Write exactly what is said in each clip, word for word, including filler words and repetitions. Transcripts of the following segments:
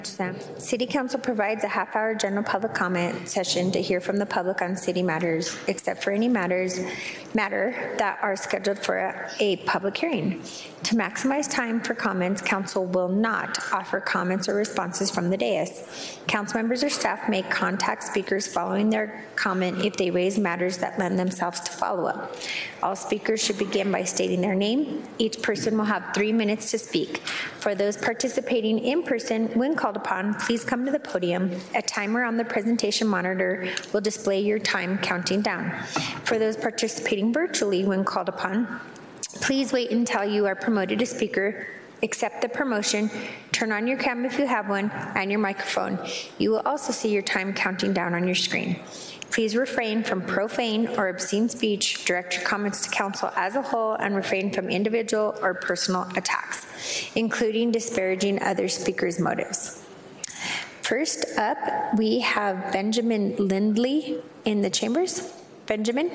City Council provides a half-hour general public comment session to hear from the public on city matters, except for any matters matter that are scheduled for a, a public hearing. To maximize time for comments, Council will not offer comments or responses from the dais. Council members or staff may contact speakers following their comment if they raise matters that lend themselves to follow-up. All speakers should begin by stating their name. Each person will have three minutes to speak. For those participating in person, when called upon, please come to the podium. A timer on the presentation monitor will display your time counting down. For those participating virtually, when called upon, please wait until you are promoted to speaker, accept the promotion, turn on your camera if you have one, and your microphone. You will also see your time counting down on your screen. Please refrain from profane or obscene speech, direct your comments to council as a whole, and refrain from individual or personal attacks, including disparaging other speakers' motives. First up, we have Benjamin Lindley in the chambers. Benjamin?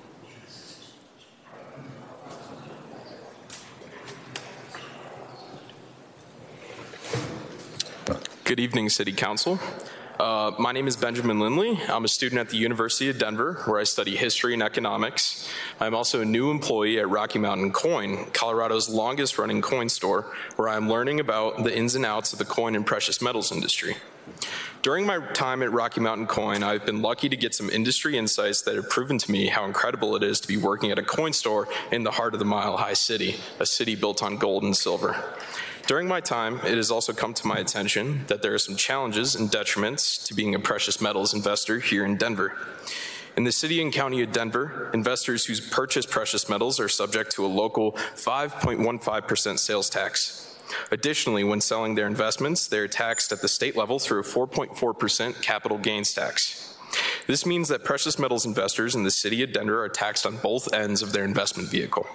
Good evening, City Council. Uh, my name is Benjamin Lindley. I'm a student at the University of Denver, where I study history and economics. I'm also a new employee at Rocky Mountain Coin, Colorado's longest running coin store, where I'm learning about the ins and outs of the coin and precious metals industry. During my time at Rocky Mountain Coin, I've been lucky to get some industry insights that have proven to me how incredible it is to be working at a coin store in the heart of the Mile High City, a city built on gold and silver. During my time, it has also come to my attention that there are some challenges and detriments to being a precious metals investor here in Denver. In the city and county of Denver, investors who purchase precious metals are subject to a local five point one five percent sales tax. Additionally, when selling their investments, they are taxed at the state level through a four point four percent capital gains tax. This means that precious metals investors in the city of Denver are taxed on both ends of their investment vehicle.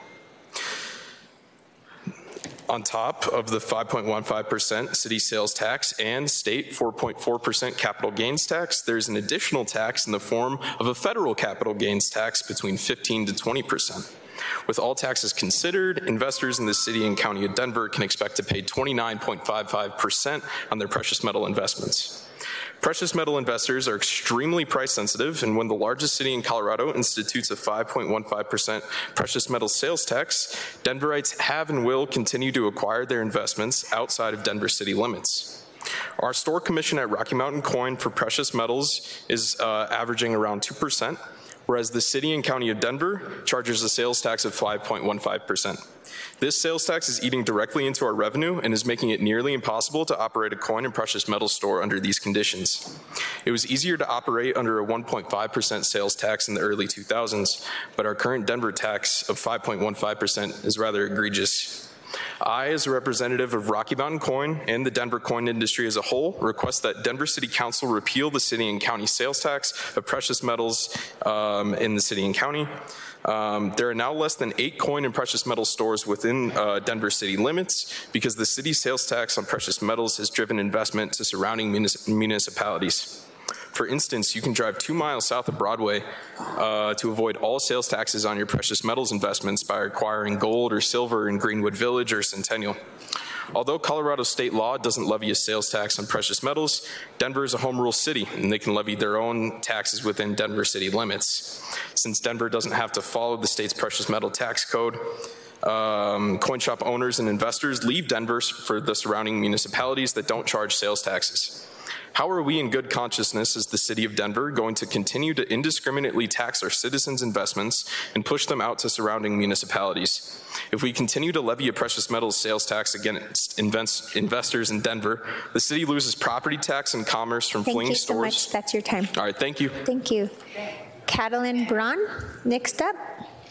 On top of the five point one five percent city sales tax and state four point four percent capital gains tax, there's an additional tax in the form of a federal capital gains tax between fifteen to twenty percent. With all taxes considered, investors in the city and county of Denver can expect to pay twenty-nine point five five percent on their precious metal investments. Precious metal investors are extremely price sensitive, and when the largest city in Colorado institutes a five point one five percent precious metal sales tax, Denverites have and will continue to acquire their investments outside of Denver city limits. Our store commission at Rocky Mountain Coin for precious metals is uh, averaging around two percent, whereas the city and county of Denver charges a sales tax of five point one five percent. This sales tax is eating directly into our revenue and is making it nearly impossible to operate a coin and precious metal store under these conditions. It was easier to operate under a one point five percent sales tax in the early two thousands, but our current Denver tax of five point one five percent is rather egregious. I, as a representative of Rocky Mountain Coin and the Denver coin industry as a whole, request that Denver City Council repeal the city and county sales tax of precious metals um, in the city and county. Um, there are now less than eight coin and precious metal stores within uh, Denver city limits because the city sales tax on precious metals has driven investment to surrounding municip municipalities. For instance, you can drive two miles south of Broadway uh, to avoid all sales taxes on your precious metals investments by acquiring gold or silver in Greenwood Village or Centennial. Although Colorado state law doesn't levy a sales tax on precious metals, Denver is a home rule city and they can levy their own taxes within Denver city limits. Since Denver doesn't have to follow the state's precious metal tax code, um, coin shop owners and investors leave Denver for the surrounding municipalities that don't charge sales taxes. How are we in good consciousness as the city of Denver going to continue to indiscriminately tax our citizens' investments and push them out to surrounding municipalities? If we continue to levy a precious metals sales tax against invest investors in Denver, the city loses property tax and commerce from fleeing stores. Thank you so much. That's your time. All right, thank you. Thank you. Catalin Braun, next up.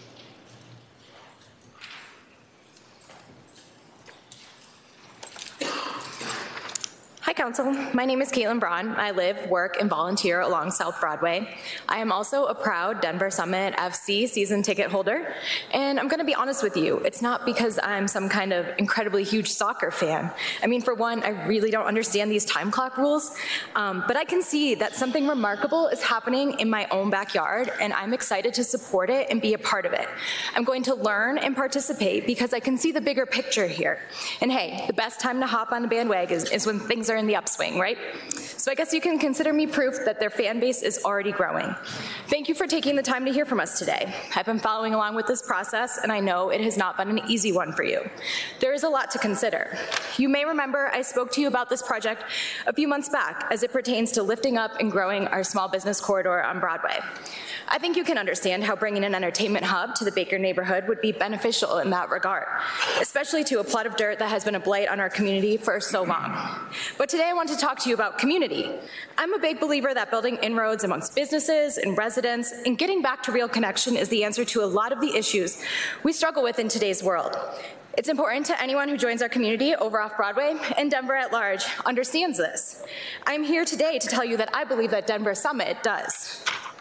Hi Council, my name is Caitlin Braun. I live, work, and volunteer along South Broadway. I am also a proud Denver Summit F C season ticket holder, and I'm gonna be honest with you, it's not because I'm some kind of incredibly huge soccer fan. I mean, for one, I really don't understand these time clock rules, um, but I can see that something remarkable is happening in my own backyard, and I'm excited to support it and be a part of it. I'm going to learn and participate because I can see the bigger picture here. And hey, the best time to hop on the bandwagon is, is when things are in the upswing, right? So I guess you can consider me proof that their fan base is already growing. Thank you for taking the time to hear from us today. I've been following along with this process, and I know it has not been an easy one for you. There is a lot to consider. You may remember I spoke to you about this project a few months back as it pertains to lifting up and growing our small business corridor on Broadway. I think you can understand how bringing an entertainment hub to the Baker neighborhood would be beneficial in that regard, especially to a plot of dirt that has been a blight on our community for so long. But today I want to talk to you about community. I'm a big believer that building inroads amongst businesses and residents and getting back to real connection is the answer to a lot of the issues we struggle with in today's world. It's important to anyone who joins our community over off Broadway, and Denver at large understands this. I'm here today to tell you that I believe that Denver Summit does.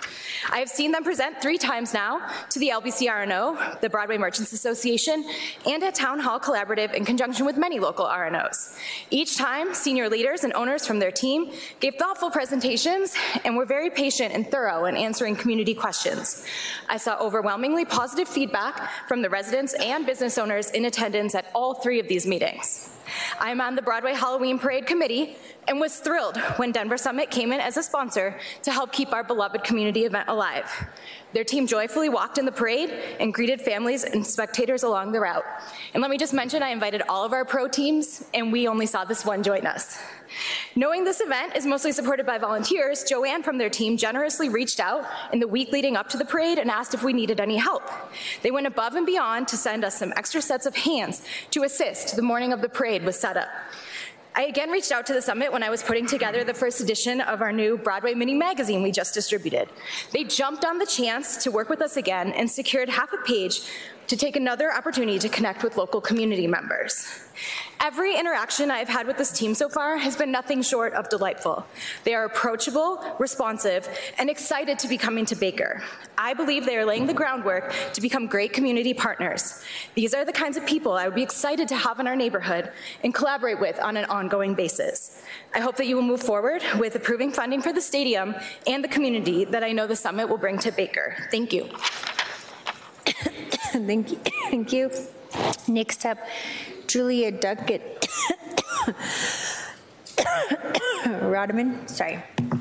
I have seen them present three times now to the L B C R N O, the Broadway Merchants Association, and at Town Hall Collaborative in conjunction with many local R N Os. Each time, senior leaders and owners from their team gave thoughtful presentations and were very patient and thorough in answering community questions. I saw overwhelmingly positive feedback from the residents and business owners in attendance at all three of these meetings. I'm on the Broadway Halloween Parade Committee and was thrilled when Denver Summit came in as a sponsor to help keep our beloved community event alive. Their team joyfully walked in the parade and greeted families and spectators along the route. And let me just mention, I invited all of our pro teams, and we only saw this one join us. Knowing this event is mostly supported by volunteers, Joanne from their team generously reached out in the week leading up to the parade and asked if we needed any help. They went above and beyond to send us some extra sets of hands to assist the morning of the parade with setup. I again reached out to the summit when I was putting together the first edition of our new Broadway mini magazine we just distributed. They jumped on the chance to work with us again and secured half a page to take another opportunity to connect with local community members. Every interaction I've had with this team so far has been nothing short of delightful. They are approachable, responsive, and excited to be coming to Baker. I believe they are laying the groundwork to become great community partners. These are the kinds of people I would be excited to have in our neighborhood and collaborate with on an ongoing basis. I hope that you will move forward with approving funding for the stadium and the community that I know the summit will bring to Baker. Thank you. Thank you. Thank you. Next up, Julia Duncan. Rodman, sorry.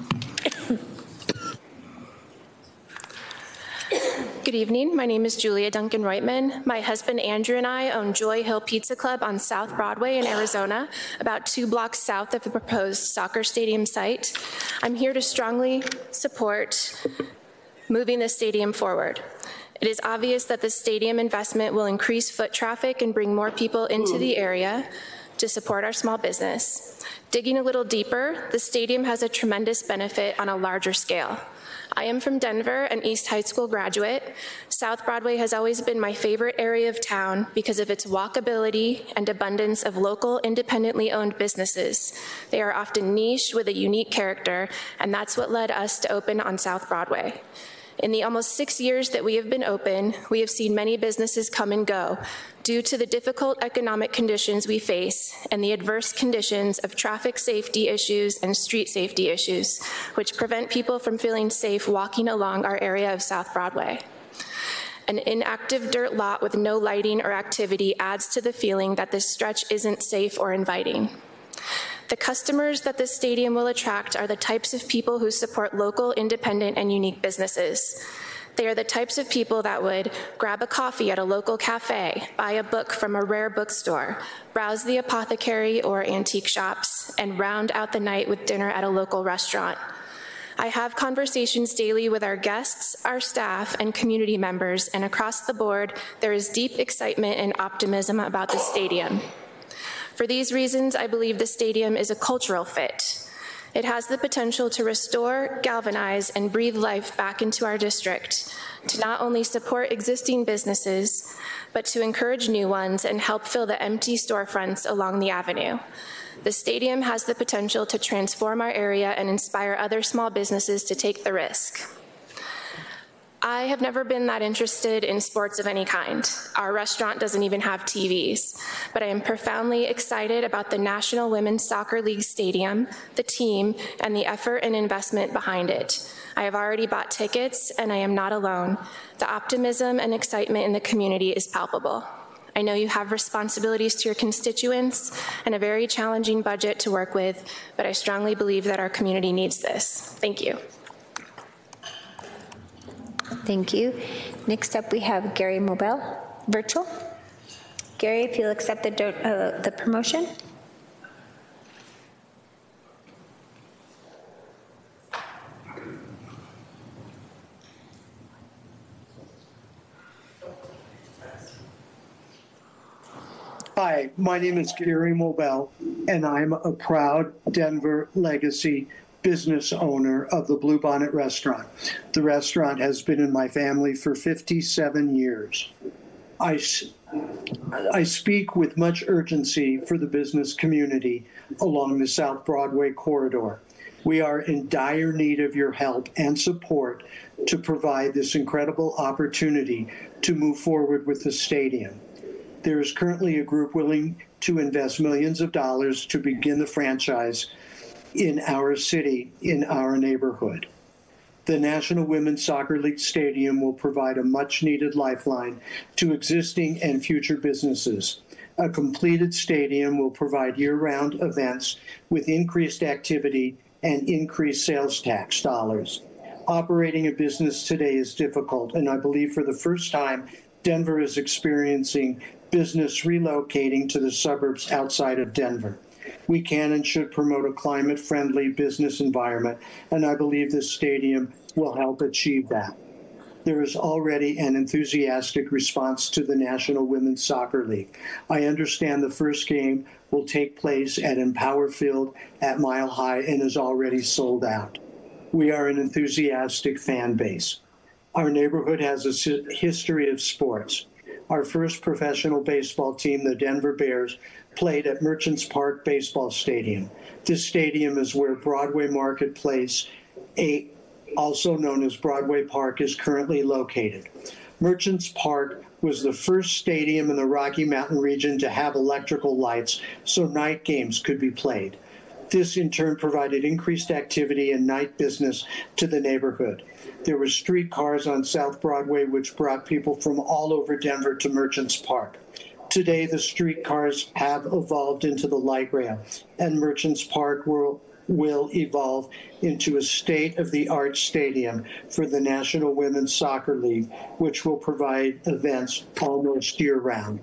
Good evening. My name is Julia Duncan Reitman. My husband Andrew and I own Joy Hill Pizza Club on South Broadway in Arizona, about two blocks south of the proposed soccer stadium site. I'm here to strongly support moving the stadium forward. It is obvious that the stadium investment will increase foot traffic and bring more people into the area to support our small business. Digging a little deeper, the stadium has a tremendous benefit on a larger scale. I am from Denver, an East High School graduate. South Broadway has always been my favorite area of town because of its walkability and abundance of local, independently owned businesses. They are often niche with a unique character, and that's what led us to open on South Broadway. In the almost six years that we have been open, we have seen many businesses come and go due to the difficult economic conditions we face and the adverse conditions of traffic safety issues and street safety issues, which prevent people from feeling safe walking along our area of South Broadway. An inactive dirt lot with no lighting or activity adds to the feeling that this stretch isn't safe or inviting. The customers that this stadium will attract are the types of people who support local, independent, and unique businesses. They are the types of people that would grab a coffee at a local cafe, buy a book from a rare bookstore, browse the apothecary or antique shops, and round out the night with dinner at a local restaurant. I have conversations daily with our guests, our staff, and community members, and across the board, there is deep excitement and optimism about the stadium. For these reasons, I believe the stadium is a cultural fit. It has the potential to restore, galvanize, and breathe life back into our district, to not only support existing businesses, but to encourage new ones and help fill the empty storefronts along the avenue. The stadium has the potential to transform our area and inspire other small businesses to take the risk. I have never been that interested in sports of any kind. Our restaurant doesn't even have T Vs, but I am profoundly excited about the National Women's Soccer League Stadium, the team, and the effort and investment behind it. I have already bought tickets, and I am not alone. The optimism and excitement in the community is palpable. I know you have responsibilities to your constituents and a very challenging budget to work with, but I strongly believe that our community needs this. Thank you. Thank you. Next up, we have Gary Mobile, virtual. Gary, if you'll accept the, do uh, the promotion. Hi, my name is Gary Mobile, and I'm a proud Denver legacy business owner of the Bluebonnet Restaurant. The restaurant has been in my family for fifty-seven years. I, I speak with much urgency for the business community along the South Broadway corridor. We are in dire need of your help and support to provide this incredible opportunity to move forward with the stadium. There is currently a group willing to invest millions of dollars to begin the franchise in our city, in our neighborhood. The National Women's Soccer League Stadium will provide a much-needed lifeline to existing and future businesses. A completed stadium will provide year-round events with increased activity and increased sales tax dollars. Operating a business today is difficult, and I believe for the first time, Denver is experiencing business relocating to the suburbs outside of Denver. We can and should promote a climate-friendly business environment, and I believe this stadium will help achieve that. There is already an enthusiastic response to the National Women's Soccer League. I understand the first game will take place at Empower Field at Mile High and is already sold out. We are an enthusiastic fan base. Our neighborhood has a history of sports. Our first professional baseball team, the Denver Bears, played at Merchants Park Baseball Stadium. This stadium is where Broadway Marketplace, a, also known as Broadway Park, is currently located. Merchants Park was the first stadium in the Rocky Mountain region to have electrical lights so night games could be played. This in turn provided increased activity and night business to the neighborhood. There were streetcars on South Broadway which brought people from all over Denver to Merchants Park. Today, the streetcars have evolved into the light rail, and Merchants Park will, will evolve into a state-of-the-art stadium for the National Women's Soccer League, which will provide events almost year-round.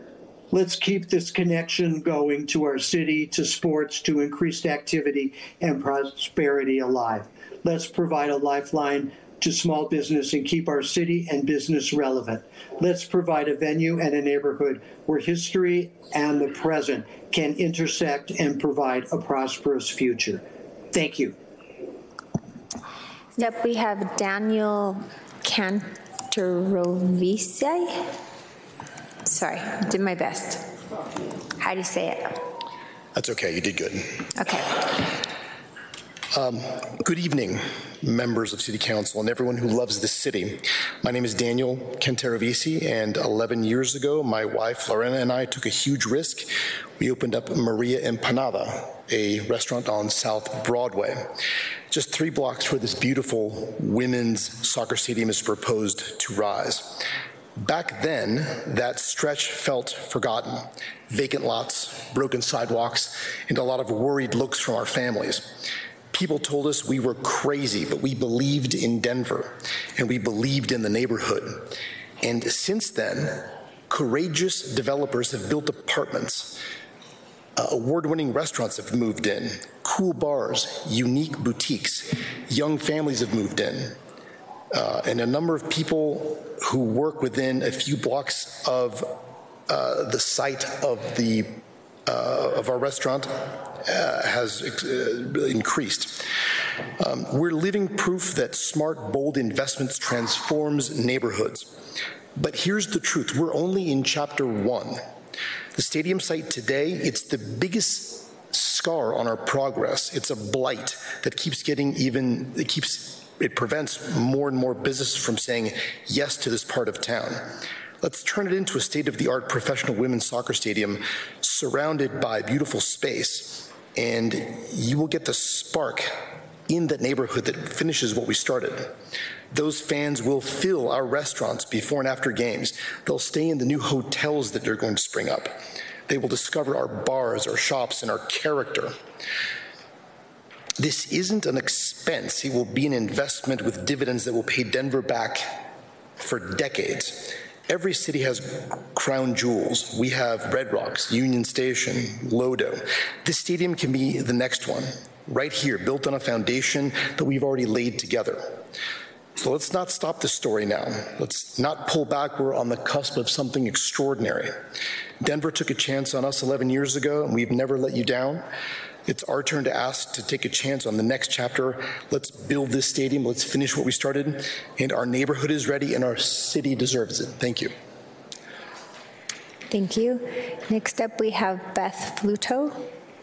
Let's keep this connection going to our city, to sports, to increased activity and prosperity alive. Let's provide a lifeline to small business and keep our city and business relevant. Let's provide a venue and a neighborhood where history and the present can intersect and provide a prosperous future. Thank you. Next up, we have Daniel Cantarovisi. Sorry, I did my best. How do you say it? That's okay, you did good. Okay. Um, good evening, members of City Council and everyone who loves this city. My name is Daniel Cantarovisi, and eleven years ago, my wife Lorena and I took a huge risk. We opened up Maria Empanada, a restaurant on South Broadway, just three blocks where this beautiful women's soccer stadium is proposed to rise. Back then, that stretch felt forgotten. Vacant lots, broken sidewalks, and a lot of worried looks from our families. People told us we were crazy, but we believed in Denver, and we believed in the neighborhood. And since then, courageous developers have built apartments. Uh, award-winning restaurants have moved in, cool bars, unique boutiques. Young families have moved in. Uh, and a number of people who work within a few blocks of uh, the site of the uh, of our restaurant uh, has uh, increased. Um, we're living proof that smart, bold investments transforms neighborhoods. But here's the truth: we're only in chapter one. The stadium site today, it's the biggest scar on our progress. It's a blight that keeps getting even. It keeps. It prevents more and more businesses from saying yes to this part of town. Let's turn it into a state-of-the-art professional women's soccer stadium surrounded by beautiful space, and you will get the spark in that neighborhood that finishes what we started. Those fans will fill our restaurants before and after games. They'll stay in the new hotels that are going to spring up. They will discover our bars, our shops, and our character. This isn't an expense. It will be an investment with dividends that will pay Denver back for decades. Every city has crown jewels. We have Red Rocks, Union Station, Lodo. This stadium can be the next one, right here, built on a foundation that we've already laid together. So let's not stop the story now. Let's not pull back. We're on the cusp of something extraordinary. Denver took a chance on us eleven years ago, and we've never let you down. It's our turn to ask to take a chance on the next chapter. Let's build this stadium. Let's finish what we started. And our neighborhood is ready, and our city deserves it. Thank you. Thank you. Next up, we have Beth Fluto.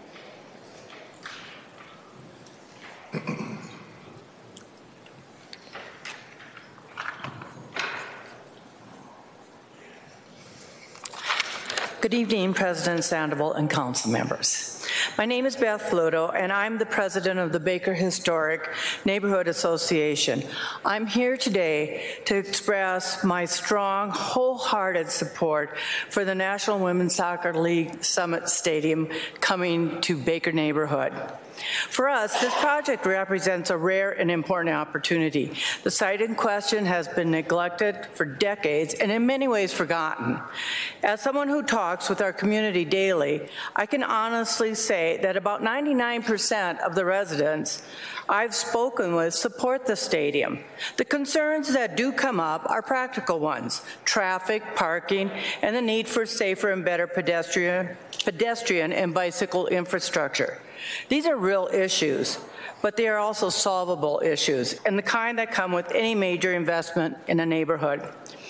Good evening, President Sandoval and council members. My name is Beth Fluto, and I'm the president of the Baker Historic Neighborhood Association. I'm here today to express my strong, wholehearted support for the National Women's Soccer League Summit Stadium coming to Baker neighborhood. For us, this project represents a rare and important opportunity. The site in question has been neglected for decades and in many ways forgotten. As someone who talks with our community daily, I can honestly say that about ninety-nine percent of the residents I've spoken with support the stadium. The concerns that do come up are practical ones: traffic, parking, and the need for safer and better pedestrian, pedestrian and bicycle infrastructure. These are real issues, but they are also solvable issues, and the kind that come with any major investment in a neighborhood.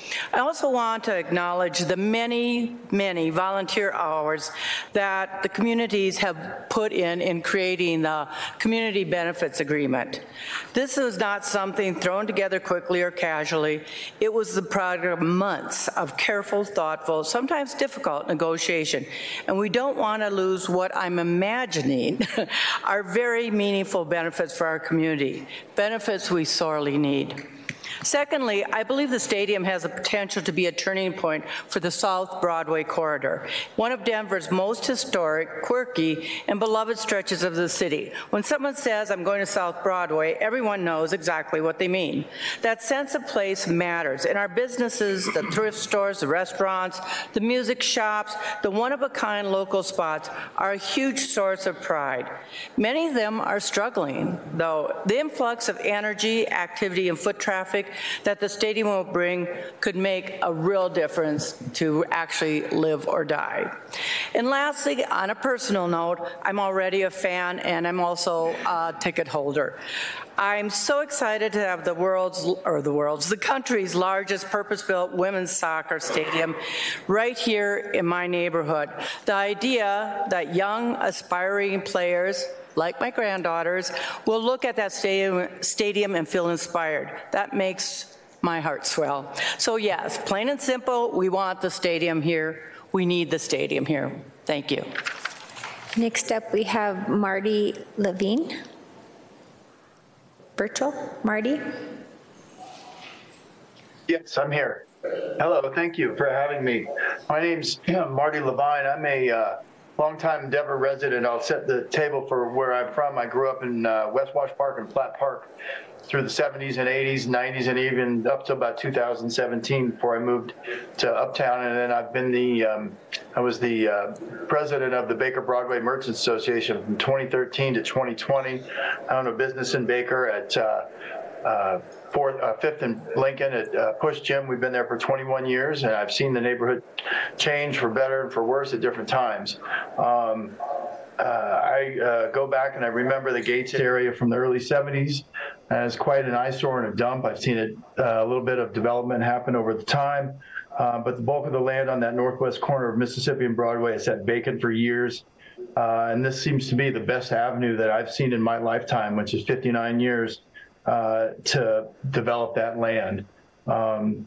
I also want to acknowledge the many, many volunteer hours that the communities have put in in creating the Community Benefits Agreement. This is not something thrown together quickly or casually. It was the product of months of careful, thoughtful, sometimes difficult negotiation. And we don't want to lose what I'm imagining are very meaningful benefits for our community, benefits we sorely need. Secondly, I believe the stadium has the potential to be a turning point for the South Broadway corridor, one of Denver's most historic, quirky, and beloved stretches of the city. When someone says, "I'm going to South Broadway," everyone knows exactly what they mean. That sense of place matters, and our businesses, the thrift stores, the restaurants, the music shops, the one-of-a-kind local spots are a huge source of pride. Many of them are struggling, though. The influx of energy, activity, and foot traffic that the stadium will bring could make a real difference to actually live or die. And lastly, on a personal note, I'm already a fan and I'm also a ticket holder. I'm so excited to have the world's, or the world's, the country's largest purpose-built women's soccer stadium right here in my neighborhood. The idea that young, aspiring players like my granddaughters, will look at that stadium, stadium and feel inspired. That makes my heart swell. So yes, plain and simple, we want the stadium here. We need the stadium here. Thank you. Next up, we have Marty Levine. Virtual, Marty? Yes, I'm here. Hello, thank you for having me. My name's you know, Marty Levine. I'm a uh, longtime Denver resident. I'll set the table for where I'm from. I grew up in uh, West Wash Park and Platt Park through the seventies and eighties, nineties, and even up to about two thousand seventeen before I moved to Uptown. And then I've been the, um, I was the uh, president of the Baker Broadway Merchants Association from twenty thirteen to twenty twenty. I own a business in Baker at uh, uh, Fourth, uh, Fifth and Lincoln at uh, Push Gym. We've been there for twenty-one years, and I've seen the neighborhood change for better and for worse at different times. Um, uh, I uh, go back and I remember the Gates area from the early seventies as quite an eyesore and a dump. I've seen it, uh, a little bit of development happen over the time, uh, but the bulk of the land on that northwest corner of Mississippi and Broadway has sat vacant for years. Uh, and this seems to be the best avenue that I've seen in my lifetime, which is fifty-nine years. Uh, to develop that land. Um,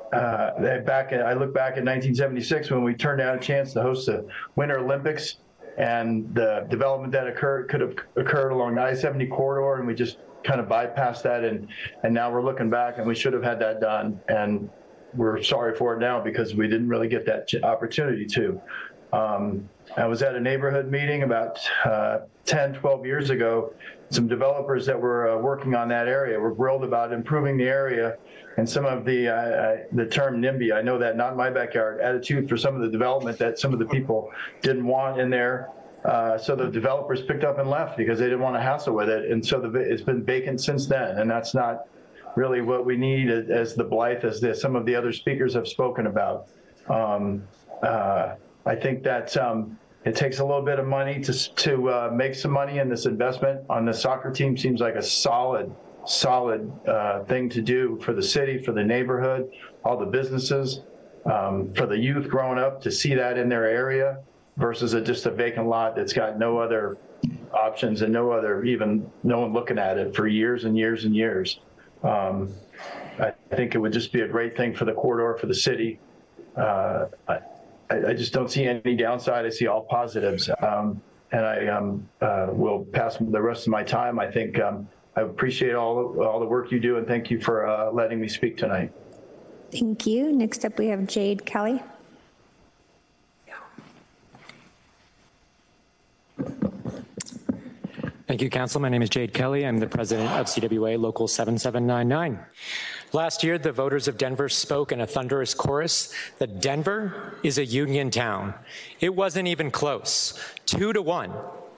uh, back, I look back at nineteen seventy-six when we turned down a chance to host the Winter Olympics and the development that occurred could have occurred along the I seventy corridor, and we just kind of bypassed that, and and now we're looking back, and we should have had that done, and we're sorry for it now because we didn't really get that opportunity to. Um, I was at a neighborhood meeting about uh, ten, twelve years ago. Some developers that were uh, working on that area were grilled about improving the area, and some of the uh, the term NIMBY, I know that, not in my backyard, attitude for some of the development that some of the people didn't want in there. Uh, so the developers picked up and left because they didn't want to hassle with it, and so the, it's been vacant since then, and that's not really what we need as the Blythe, as the, some of the other speakers have spoken about. Um, uh, I think that um, it takes a little bit of money to, to uh, make some money in this investment on the soccer team. Seems like a solid, solid uh, thing to do for the city, for the neighborhood, all the businesses, um, for the youth growing up to see that in their area versus a, just a vacant lot that's got no other options and no other, even no one looking at it for years and years and years. Um, I think it would just be a great thing for the corridor, for the city. Uh, I, I just don't see any downside. I see all positives. Um, and I um, uh, will pass the rest of my time. I think um, I appreciate all, all the work you do, and thank you for uh, letting me speak tonight. Thank you. Next up, we have Jade Kelly. Thank you, Council. My name is Jade Kelly. I'm the president of C W A Local seven seven nine nine. Last year, the voters of Denver spoke in a thunderous chorus that Denver is a union town. It wasn't even close. Two to one.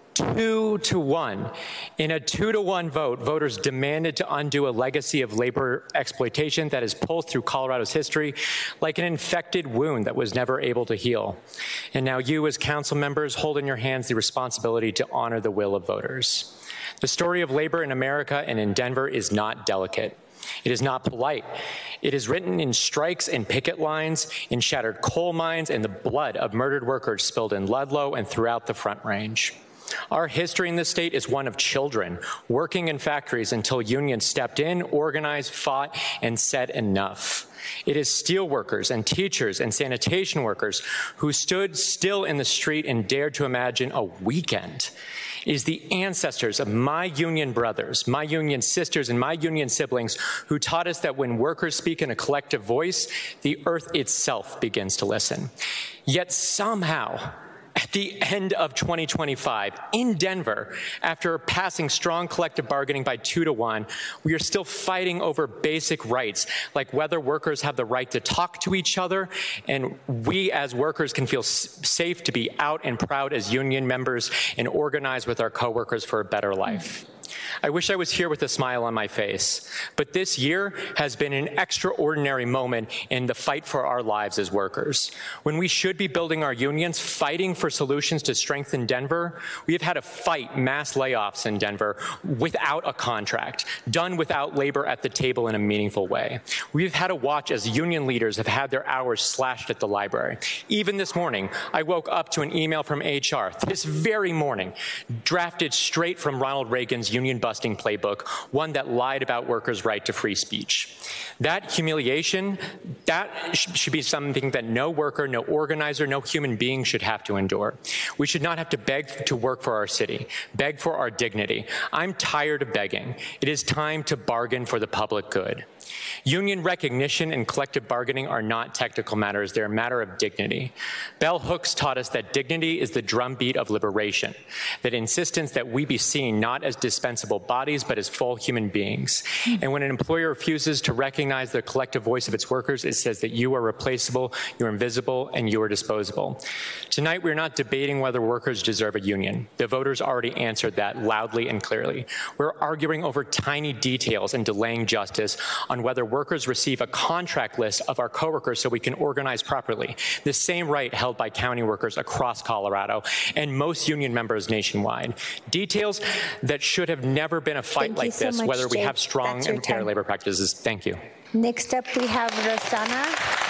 Two to one. In a two to one vote, voters demanded to undo a legacy of labor exploitation that has pulsed through Colorado's history like an infected wound that was never able to heal. And now you, as council members, hold in your hands the responsibility to honor the will of voters. The story of labor in America and in Denver is not delicate. It is not polite. It is written in strikes and picket lines, in shattered coal mines, and the blood of murdered workers spilled in Ludlow and throughout the Front Range. Our history in this state is one of children working in factories until unions stepped in, organized, fought, and said enough. It is steel workers and teachers and sanitation workers who stood still in the street and dared to imagine a weekend. It is the ancestors of my union brothers, my union sisters, and my union siblings who taught us that when workers speak in a collective voice, the earth itself begins to listen. Yet somehow, at the end of twenty twenty-five, in Denver, after passing strong collective bargaining by two to one, we are still fighting over basic rights, like whether workers have the right to talk to each other, and we as workers can feel safe to be out and proud as union members and organize with our coworkers for a better life. I wish I was here with a smile on my face, but this year has been an extraordinary moment in the fight for our lives as workers. When we should be building our unions, fighting for solutions to strengthen Denver, we have had to fight mass layoffs in Denver without a contract, done without labor at the table in a meaningful way. We've had to watch as union leaders have had their hours slashed at the library. Even this morning, I woke up to an email from H R, this very morning, drafted straight from Ronald Reagan's union busting playbook, one that lied about workers' right to free speech. That humiliation, that sh- should be something that no worker, no organizer, no human being should have to endure. We should not have to beg to work for our city, beg for our dignity. I'm tired of begging. It is time to bargain for the public good. Union recognition and collective bargaining are not technical matters, they're a matter of dignity. Bell Hooks taught us that dignity is the drumbeat of liberation, that insistence that we be seen not as dispensable bodies, but as full human beings. And when an employer refuses to recognize the collective voice of its workers, it says that you are replaceable, you're invisible, and you are disposable. Tonight, we're not debating whether workers deserve a union. The voters already answered that loudly and clearly. We're arguing over tiny details and delaying justice on whether workers receive a contract list of our coworkers so we can organize properly, the same right held by county workers across Colorado and most union members nationwide. Details that should have never been a fight Thank like you so this, much, whether we Jake. have strong That's your and fair time. labor practices. Thank you. Next up, we have Rosanna.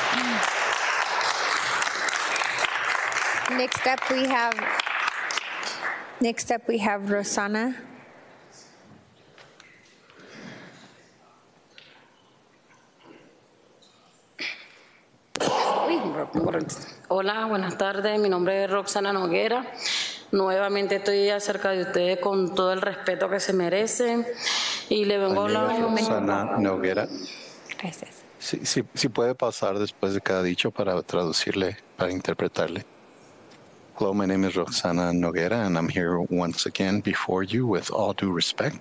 Next up, we have, next up, we have Rosanna. Hola, buenas tardes. Mi nombre es Roxana Noguera. Nuevamente estoy acerca de ustedes con todo el respeto que se merecen y le vengo My name is hablando. Roxana Noguera. Gracias. Si, si, si puede pasar después de cada dicho para traducirle, para interpretarle. Hello, my name is Roxana Noguera, and I'm here once again before you with all due respect.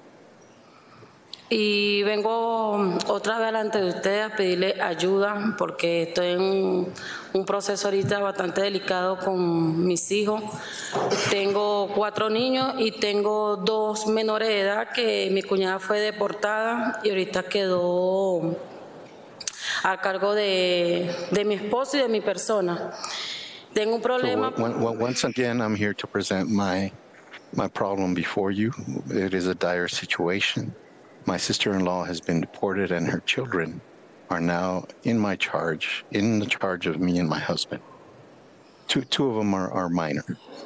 Y vengo otra vez delante de ustedes a pedirle ayuda porque estoy en un, un proceso ahorita bastante delicado con mis hijos. Tengo cuatro niños y tengo dos menores de edad que mi cuñada fue deportada y ahorita quedó a cargo de, de mi esposo y de mi persona. Tengo un problema. So, one, one, once again, I'm here to present my, my problem before you. It is a dire situation. My sister-in-law has been deported and her children are now in my charge, in the charge of me and my husband. Two, two of them are, are minor.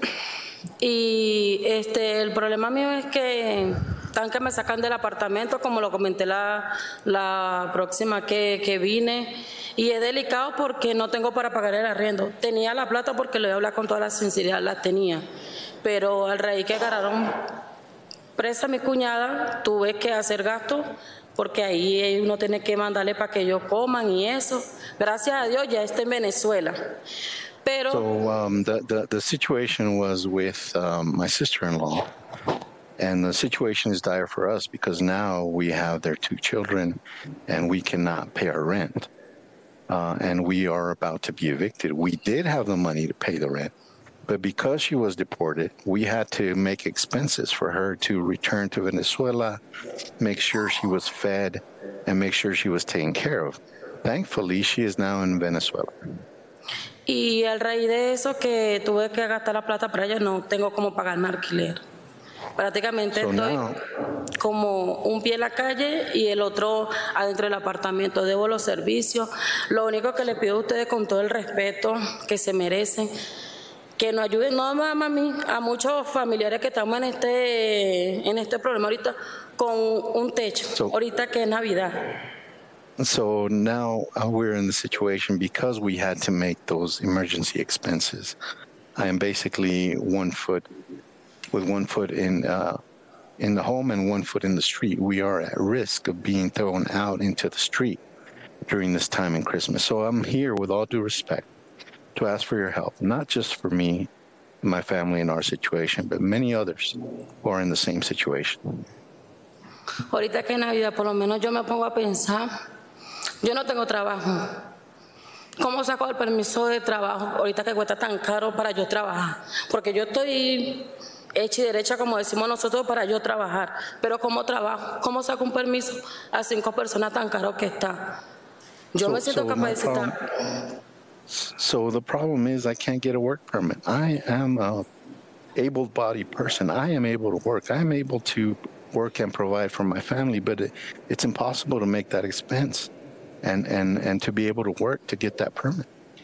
Y este, el problema mío es que están que me sacan del apartamento, como lo comenté la, la próxima que, que vine, y es delicado porque no tengo para pagar el arriendo. Tenía la plata porque le voy a hablar con toda la sinceridad, la tenía, pero al raíz que agarraron presa a mi cuñada, tuve que hacer gastos porque ahí uno tiene que mandarle para que ellos coman y eso. Gracias a Dios ya está en Venezuela. Pero So um, the, the, the situation was with um, my sister-in-law, and the situation is dire for us because now we have their two children and we cannot pay our rent. Uh, and we are about to be evicted. We did have the money to pay the rent, but because she was deported, we had to make expenses for her to return to Venezuela, make sure she was fed, and make sure she was taken care of. Thankfully, she is now in Venezuela. y al raíz de eso que tuve que gastar la plata para ella, no tengo cómo pagarme alquiler. Prácticamente So estoy now- como un pie en la calle y el otro adentro del apartamento. Debo los servicios. Lo único que le pido a ustedes con todo el respeto que se merecen, que nos ayuden, no nada más a mí, a muchos familiares que estamos en este, en este problema ahorita con un techo, So- ahorita que es Navidad. So now uh, we're in the situation because we had to make those emergency expenses. I am basically one foot with one foot in uh, in the home and one foot in the street. We are at risk of being thrown out into the street during this time in Christmas. So I'm here with all due respect to ask for your help, not just for me, my family, and our situation, but many others who are in the same situation. Ahorita que es Navidad, por lo menos yo me pongo a pensar, yo no tengo trabajo. ¿Cómo saco el permiso de trabajo ahorita que cuesta tan caro para yo trabajar? Porque yo estoy hecha y derecha, como decimos nosotros, para yo trabajar. Pero ¿cómo trabajo? ¿Cómo saco un permiso a cinco personas tan caro que está? Yo So- me siento so my capacitada. So the problem is I can't get a work permit. I am a able-bodied person. I am able to work. I am able to work and provide for my family, but it, it's impossible to make that expense and, and, and to be able to work to get that permit.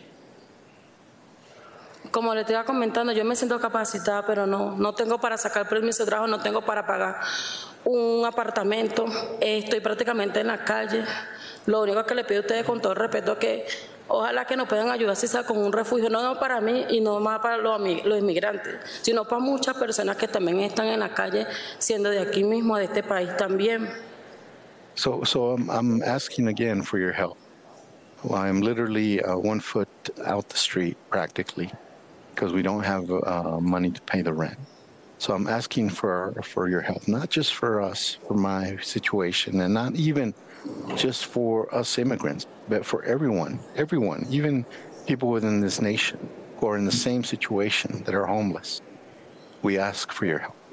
Como le estaba comentando, yo me siento capacitada, pero no, no tengo para sacar permiso de trabajo, no tengo para pagar un apartamento. Eh, Estoy prácticamente en la calle. Lo único que le pido a ustedes con todo el respeto es que ojalá que nos puedan ayudar, si sea con un refugio, no, no para mí y no más para los, ami- los inmigrantes, sino para muchas personas que también están en la calle, siendo de aquí mismo, de este país también. So, so I'm, I'm asking again for your help. Well, I'm literally uh, one foot out the street practically because we don't have uh, money to pay the rent. So I'm asking for for your help, not just for us, for my situation, and not even just for us immigrants, but for everyone, everyone, even people within this nation who are in the same situation that are homeless. We ask for your help.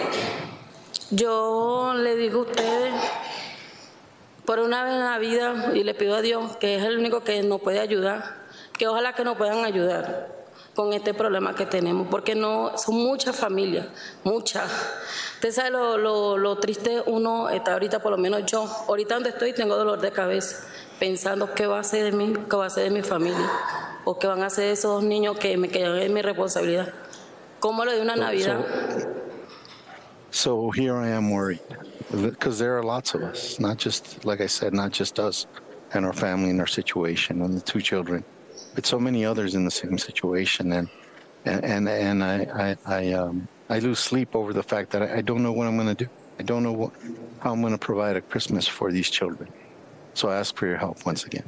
Yo le digo a ustedes, por una vez en la vida, y le pido a Dios, que es el único que nos puede ayudar, que ojalá que nos puedan ayudar con este problema que tenemos, porque no son muchas familias, muchas. Usted sabe lo, lo, lo triste uno está ahorita, por lo menos yo, ahorita donde estoy tengo dolor de cabeza, pensando qué va a hacer de mí, qué va a hacer de mi familia, o qué van a hacer esos dos niños que me quedan en mi responsabilidad. ¿Cómo le doy una So- Navidad? So here I am worried because there are lots of us, not just, like I said, not just us and our family and our situation and the two children, but so many others in the same situation. And and and, and I I I, um, I lose sleep over the fact that I, I don't know what I'm going to do. I don't know what, how I'm going to provide a Christmas for these children. So I ask for your help once again.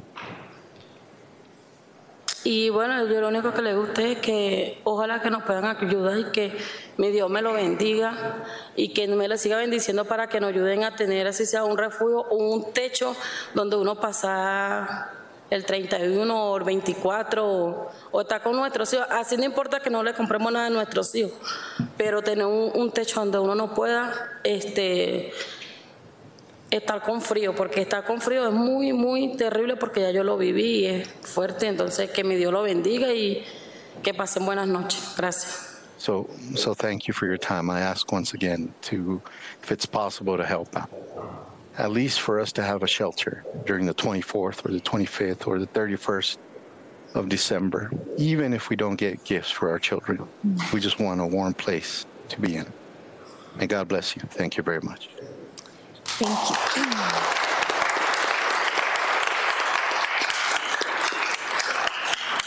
Y bueno, yo lo único que le gusta es que ojalá que nos puedan ayudar y que mi Dios me lo bendiga y que me lo siga bendiciendo para que nos ayuden a tener así sea un refugio o un techo donde uno pasa el treinta y uno o el veinticuatro o, o estar con nuestros hijos. Así no importa que no le compremos nada a nuestros hijos, pero tener un, un techo donde uno no pueda este, estar con frío, porque estar con frío es muy, muy terrible porque ya yo lo viví y es fuerte. Entonces, que mi Dios lo bendiga y que pasen buenas noches. Gracias. So, so thank you for your time. I ask once again to, if it's possible, to help out. At least for us to have a shelter during the twenty-fourth or the twenty-fifth or the thirty-first of December, even if we don't get gifts for our children. We just want a warm place to be in. May God bless you. Thank you very much. Thank you.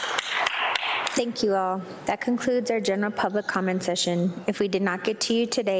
Thank you all. That concludes our general public comment session. If we did not get to you today,